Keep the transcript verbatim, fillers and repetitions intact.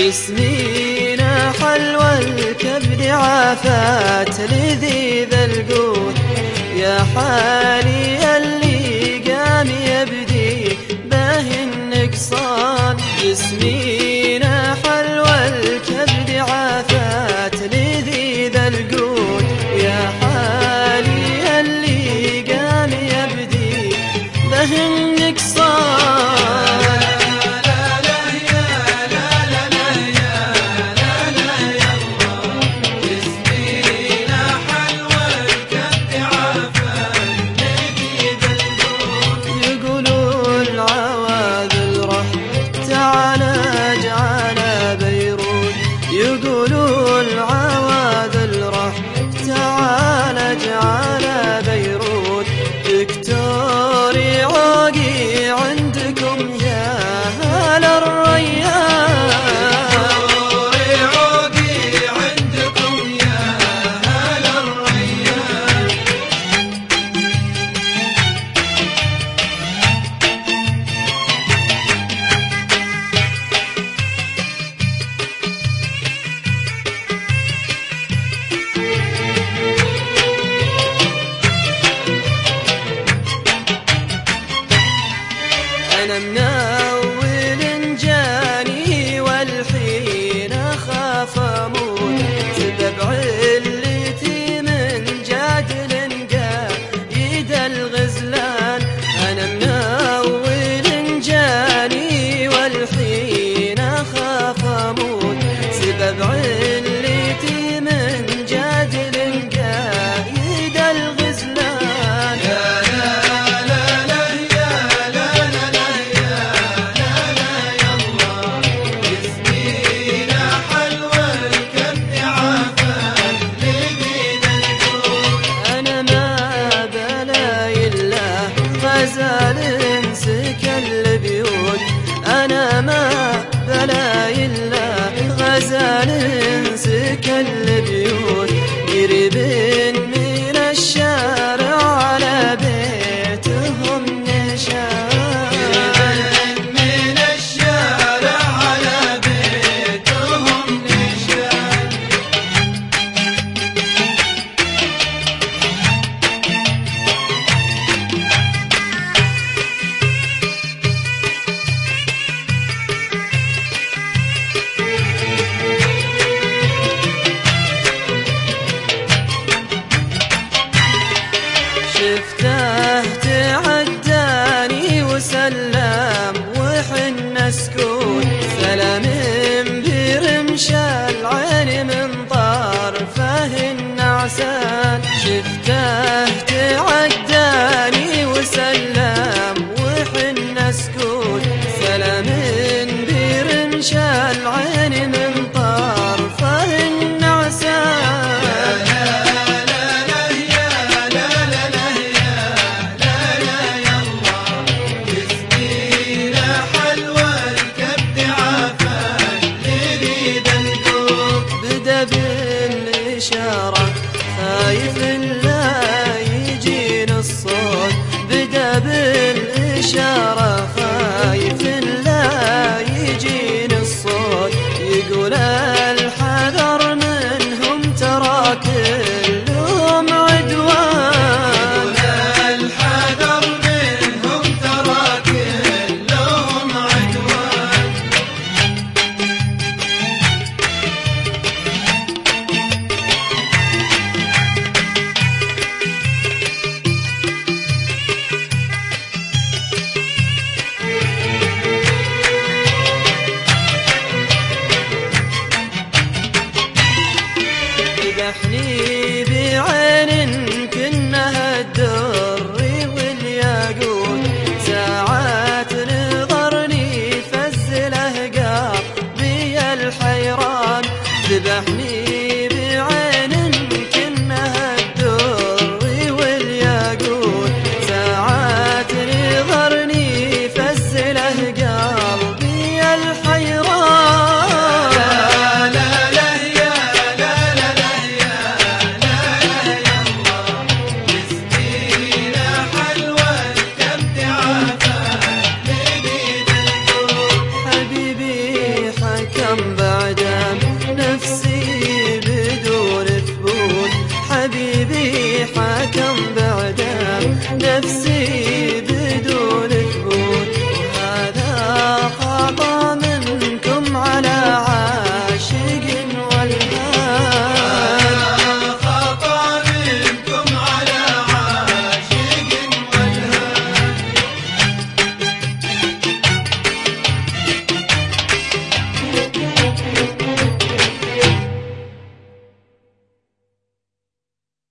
جسمينا حلوى الكبد عافات لذيذ القوت، يا حالي اللي قام يبدي به النقصان. جسمينا حلوى الكبد عافات لذيذ القوت، يا حالي اللي قام يبدي به النقصان. يقولوا العواذل راح تعالج على بيروت، دكتور يعاقي عندكم يا أهل الريان، دكتور يعاقي عندكم يا أهل الريان. أنا من أول جاني والحين أخاف أموت، سبب علتي من جادل قايد الغزلان. أنا من أول جاني والحين أخاف أموت، سبب علتي من جادل قايد الغزلان. غزال سكن البيوت، أنا ما بلاي إلا غزال سكن البيوت، قريب من الشارع على بيتهم نشان، قريب من الشارع على بيتهم نشان. شفته تعداني وسلم وحنا سكوت، سلام برمش العين من طرفه النعسان. شفته تعداني وسلم وحنا سكوت، سلام برمش العين من طرفه النعسان. بالإشارة خايف لا يجين الصوت، بدا بالإشارة خايف لا يجين الصوت، يقول الحذر منهم ترى كلهم عدوان، الحذر منهم ترى كلهم عدوان. ذبحني بعين كنها الدر والياقوت، ساعات نظرني فزله قلبي الحيران. ذبحني بعين كنها الدر والياقوت، ساعات نظرني فزله قلبي الحيران. نفسي